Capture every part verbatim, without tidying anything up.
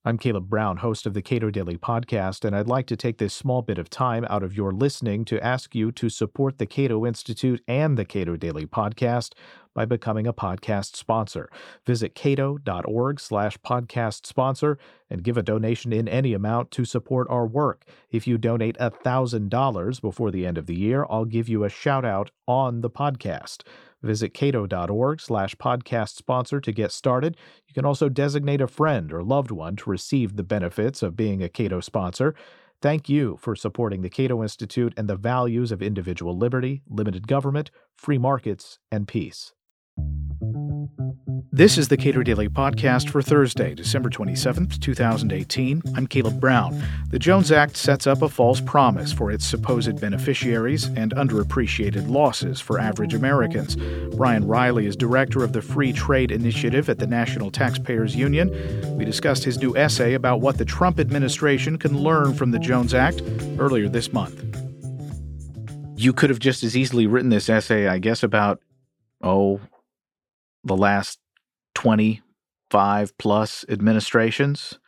I'm Caleb Brown, host of the Cato Daily Podcast, and I'd like to take this small bit of time out of your listening to ask you to support the Cato Institute and the Cato Daily Podcast by becoming a podcast sponsor. Visit cato.org slash podcast sponsor and give a donation in any amount to support our work. If you donate one thousand dollars before the end of the year, I'll give you a shout-out on the podcast. Visit cato.org slash podcast sponsor to get started. You can also designate a friend or loved one to receive the benefits of being a Cato sponsor. Thank you for supporting the Cato Institute and the values of individual liberty, limited government, free markets, and peace. This is the Cato Daily Podcast for Thursday, December twenty-seventh, twenty eighteen. I'm Caleb Brown. The Jones Act sets up a false promise for its supposed beneficiaries and underappreciated losses for average Americans. Brian Riley is director of the Free Trade Initiative at the National Taxpayers Union. We discussed his new essay about what the Trump administration can learn from the Jones Act earlier this month. You could have just as easily written this essay, I guess, about, oh, the last twenty-five plus administrations.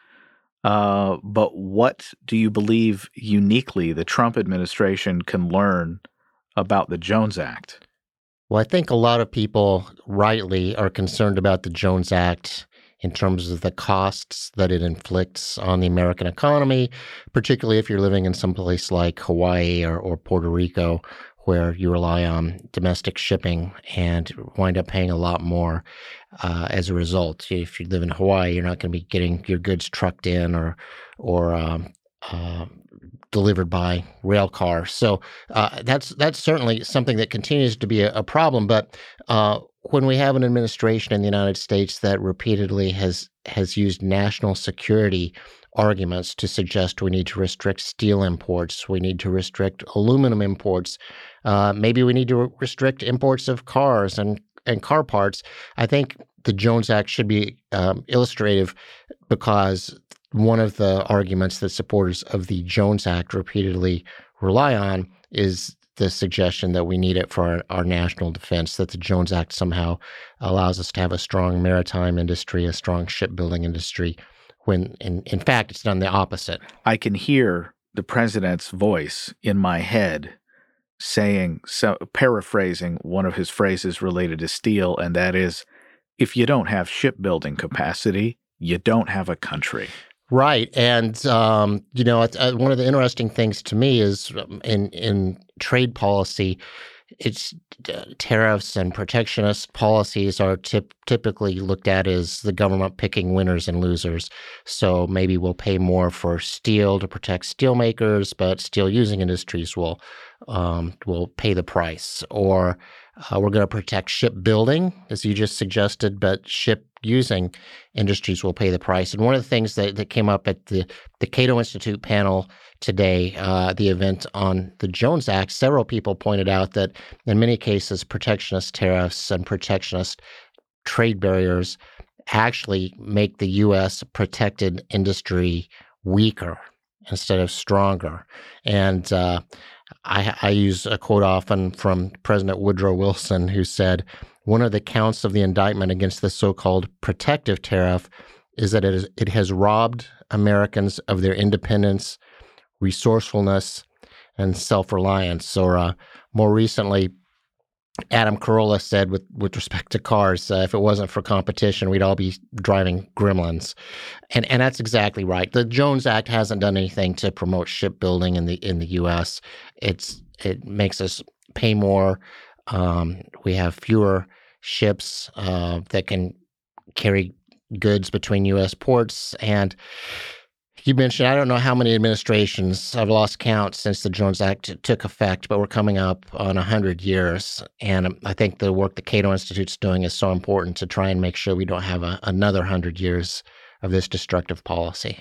Uh, but what do you believe uniquely the Trump administration can learn about the Jones Act? Well, I think a lot of people rightly are concerned about the Jones Act in terms of the costs that it inflicts on the American economy, particularly if you're living in some place like Hawaii or, or Puerto Rico, where you rely on domestic shipping and wind up paying a lot more uh, as a result. If you live in Hawaii, you're not going to be getting your goods trucked in or or um, uh, delivered by rail car. So uh, that's that's certainly something that continues to be a, a problem. But uh, when we have an administration in the United States that repeatedly has has used national security arguments to suggest we need to restrict steel imports, we need to restrict aluminum imports, uh, maybe we need to restrict imports of cars and, and car parts, I think the Jones Act should be um, illustrative, because one of the arguments that supporters of the Jones Act repeatedly rely on is the suggestion that we need it for our, our national defense, that the Jones Act somehow allows us to have a strong maritime industry, a strong shipbuilding industry, when in, in fact it's done the opposite. I can hear the president's voice in my head saying, so, paraphrasing one of his phrases related to steel, and that is, if you don't have shipbuilding capacity, you don't have a country. Right. And, um, you know, uh, one of the interesting things to me is um, in, in trade policy, it's uh, tariffs and protectionist policies are tip- typically looked at as the government picking winners and losers. So maybe we'll pay more for steel to protect steelmakers, but steel using industries will um, will pay the price. Or uh, we're going to protect shipbuilding, as you just suggested, but ship using industries will pay the price. And one of the things that, that came up at the, the Cato Institute panel today, uh, the event on the Jones Act, several people pointed out that in many cases, protectionist tariffs and protectionist trade barriers actually make the U S protected industry weaker instead of stronger. And uh, I, I use a quote often from President Woodrow Wilson, who said, one of the counts of the indictment against the so-called protective tariff is that it, is, it has robbed Americans of their independence, resourcefulness, and self-reliance. Or uh, more recently, Adam Carolla said with, with respect to cars, uh, if it wasn't for competition, we'd all be driving Gremlins. And and that's exactly right. The Jones Act hasn't done anything to promote shipbuilding in the in the U S. It's it makes us pay more. Um, we have fewer ships uh, that can carry goods between U S ports. And you mentioned, I don't know how many administrations, I've lost count since the Jones Act took effect, but we're coming up on one hundred years. And I think the work the Cato Institute's doing is so important to try and make sure we don't have a, another one hundred years of this destructive policy.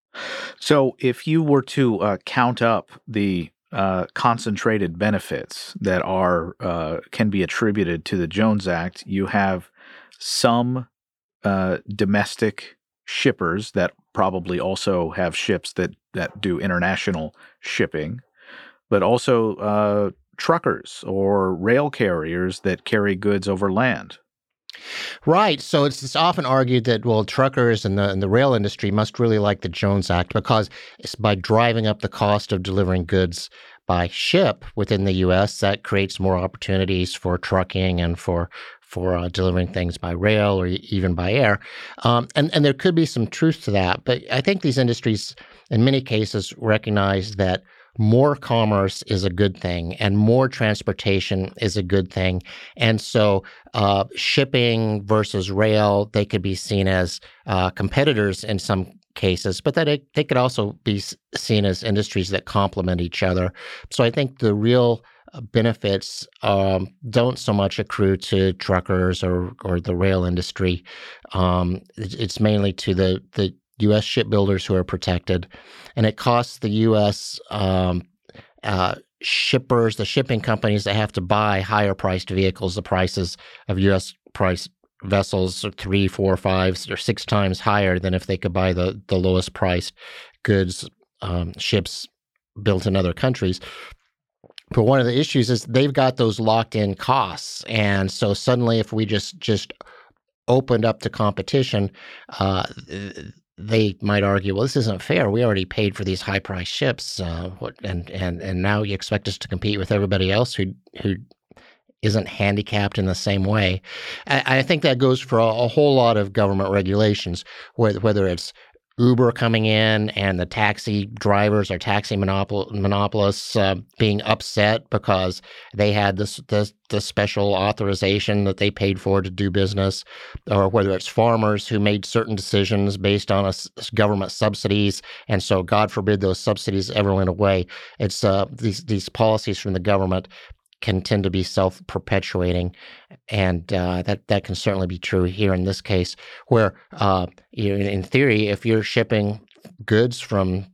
So if you were to uh, count up the uh, concentrated benefits that are uh, can be attributed to the Jones Act, you have some uh, domestic shippers that probably also have ships that, that do international shipping, but also uh, truckers or rail carriers that carry goods over land. Right. So it's, it's often argued that, well, truckers and the, and the rail industry must really like the Jones Act because it's by driving up the cost of delivering goods by ship within the U S, that creates more opportunities for trucking and for for uh, delivering things by rail or even by air. Um, and, and there could be some truth to that. But I think these industries, in many cases, recognize that more commerce is a good thing and more transportation is a good thing. And so uh, shipping versus rail, they could be seen as uh, competitors in some cases, but that it, they could also be seen as industries that complement each other. So I think the real benefits um, don't so much accrue to truckers or or the rail industry. Um, it's, it's mainly to the, the U S shipbuilders who are protected, and it costs the U S um, uh, shippers, the shipping companies that have to buy higher priced vehicles. The prices of U S price vessels are three, four, five, or six times higher than if they could buy the the lowest priced goods, um, ships built in other countries. But one of the issues is they've got those locked-in costs, and so suddenly, if we just just opened up to competition, uh, they might argue, "Well, this isn't fair. We already paid for these high-priced ships, uh, what, and and and now you expect us to compete with everybody else who who isn't handicapped in the same way." I, I think that goes for a, a whole lot of government regulations, whether whether it's Uber coming in and the taxi drivers or taxi monopol- monopolists uh, being upset because they had this, this this special authorization that they paid for to do business, or whether it's farmers who made certain decisions based on a s- government subsidies, and so God forbid those subsidies ever went away. It's uh, these these policies from the government can tend to be self-perpetuating, and uh, that that can certainly be true here in this case, where uh, you know, in theory, if you're shipping goods from,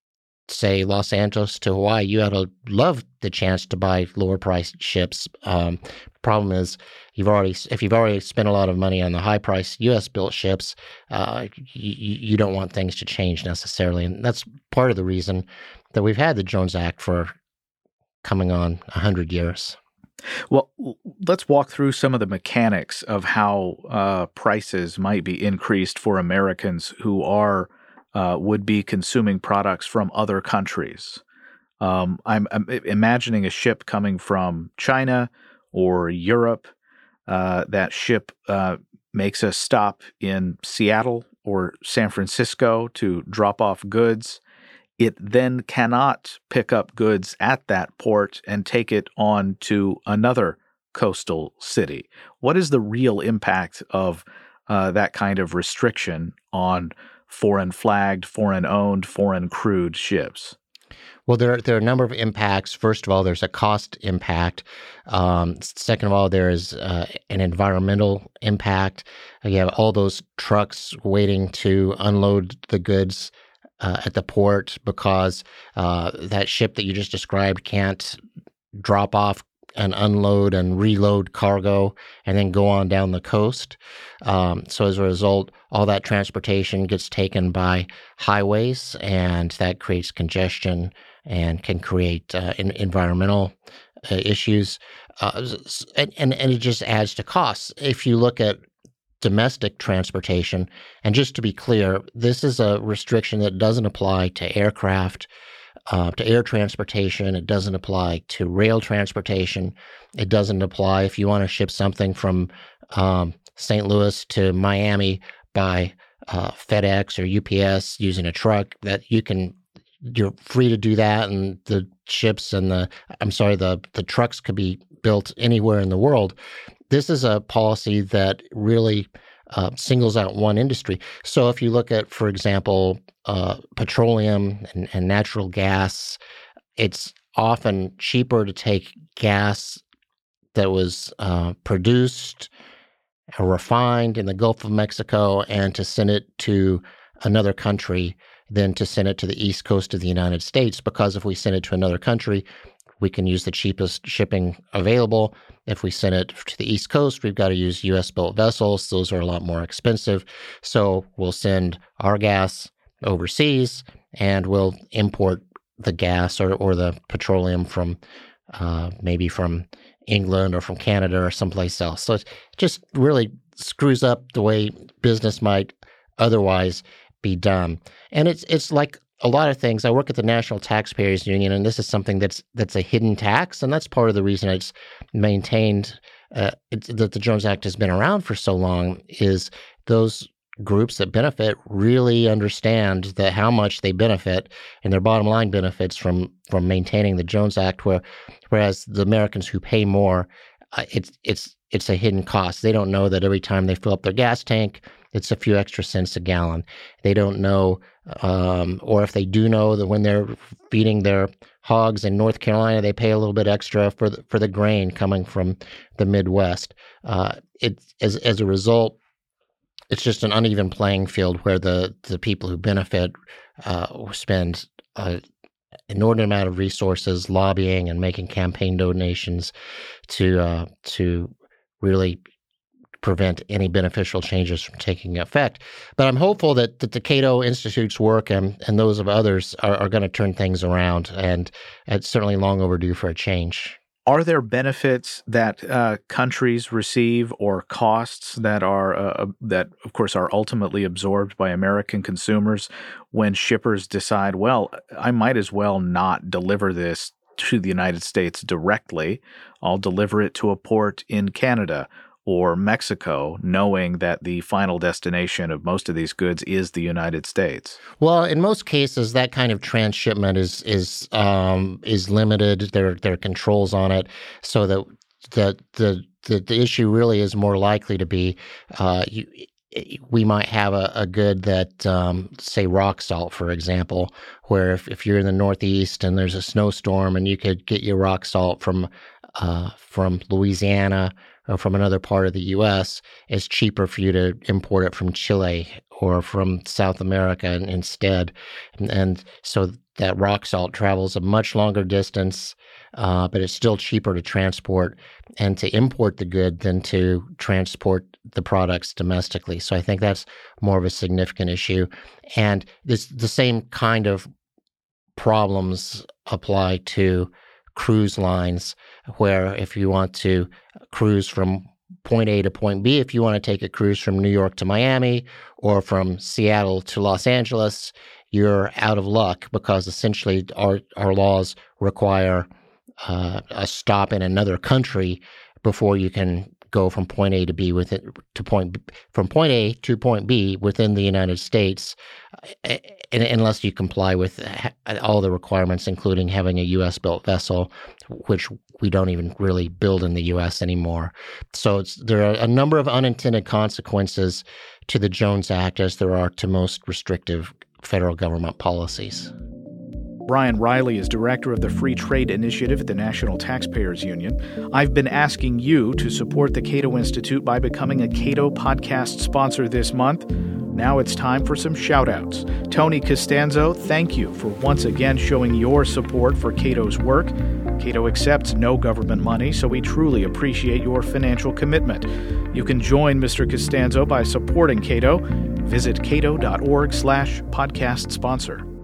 say, Los Angeles to Hawaii, you ought to love the chance to buy lower-priced ships. Um, problem is, you've already if you've already spent a lot of money on the high-priced U S-built ships, uh, you, you don't want things to change necessarily, and that's part of the reason that we've had the Jones Act for coming on one hundred years. Well, let's walk through some of the mechanics of how uh, prices might be increased for Americans who are uh, would be consuming products from other countries. Um, I'm, I'm imagining a ship coming from China or Europe. Uh, that ship uh, makes a stop in Seattle or San Francisco to drop off goods. It then cannot pick up goods at that port and take it on to another coastal city. What is the real impact of uh, that kind of restriction on foreign flagged, foreign owned, foreign crewed ships? Well, there, there are a number of impacts. First of all, there's a cost impact. Um, second of all, there is uh, an environmental impact. You have all those trucks waiting to unload the goods Uh, at the port because uh, that ship that you just described can't drop off and unload and reload cargo and then go on down the coast. Um, so as a result, all that transportation gets taken by highways, and that creates congestion and can create uh, in, environmental uh, issues. Uh, and, and, and it just adds to costs. If you look at domestic transportation, and just to be clear, this is a restriction that doesn't apply to aircraft, uh, to air transportation. It doesn't apply to rail transportation. It doesn't apply if you want to ship something from um, Saint Louis to Miami by uh, FedEx or U P S using a truck. That you can, you're free to do that, and the ships and the, I'm sorry, the the trucks could be built anywhere in the world. This is a policy that really uh, singles out one industry. So if you look at, for example, uh, petroleum and, and natural gas, it's often cheaper to take gas that was uh, produced or refined in the Gulf of Mexico and to send it to another country than to send it to the East Coast of the United States, because if we send it to another country, we can use the cheapest shipping available. If we send it to the East Coast, we've got to use U S-built vessels. Those are a lot more expensive. So we'll send our gas overseas, and we'll import the gas or, or the petroleum from uh, maybe from England or from Canada or someplace else. So it's just really screws up the way business might otherwise be done. And it's it's like a lot of things. I work at the National Taxpayers Union, and this is something that's that's a hidden tax, and that's part of the reason it's maintained uh, it's, that the Jones Act has been around for so long. Is those groups that benefit really understand that how much they benefit and their bottom line benefits from from maintaining the Jones Act, where whereas the Americans who pay more, uh, it's it's it's a hidden cost. They don't know that every time they fill up their gas tank, it's a few extra cents a gallon. They don't know, um, or if they do know, that when they're feeding their hogs in North Carolina, they pay a little bit extra for the, for the grain coming from the Midwest. Uh, it as as a result, it's just an uneven playing field where the the people who benefit uh, spend an inordinate amount of resources lobbying and making campaign donations to uh, to really prevent any beneficial changes from taking effect. But I'm hopeful that, that the Cato Institute's work and, and those of others are, are going to turn things around, and it's certainly long overdue for a change. Are there benefits that uh, countries receive or costs that are uh, that, of course, are ultimately absorbed by American consumers when shippers decide, well, I might as well not deliver this to the United States directly. I'll deliver it to a port in Canada or Mexico, knowing that the final destination of most of these goods is the United States? Well, in most cases, that kind of transshipment is is um, is limited. There there are controls on it, so that the the the, the issue really is more likely to be uh, you, we might have a, a good that, um, say, rock salt, for example, where if, if you're in the Northeast and there's a snowstorm and you could get your rock salt from uh, from Louisiana or from another part of the U S, it's cheaper for you to import it from Chile or from South America instead. And, and so that rock salt travels a much longer distance, uh, but it's still cheaper to transport and to import the good than to transport the products domestically. So I think that's more of a significant issue. And this, the same kind of problems apply to cruise lines, where if you want to cruise from point A to point B, if you want to take a cruise from New York to Miami or from Seattle to Los Angeles, you're out of luck, because essentially our, our laws require uh, a stop in another country before you can go from point A to B within to point from point A to point B within the United States, uh, unless you comply with all the requirements, including having a U S built vessel, which we don't even really build in the U S anymore. So it's, there are a number of unintended consequences to the Jones Act, as there are to most restrictive federal government policies. Brian Riley is director of the Free Trade Initiative at the National Taxpayers Union. I've been asking you to support the Cato Institute by becoming a Cato podcast sponsor this month. Now it's time for some shout-outs. Tony Costanzo, thank you for once again showing your support for Cato's work. Cato accepts no government money, so we truly appreciate your financial commitment. You can join Mister Costanzo by supporting Cato. Visit cato dot org slash podcast sponsor.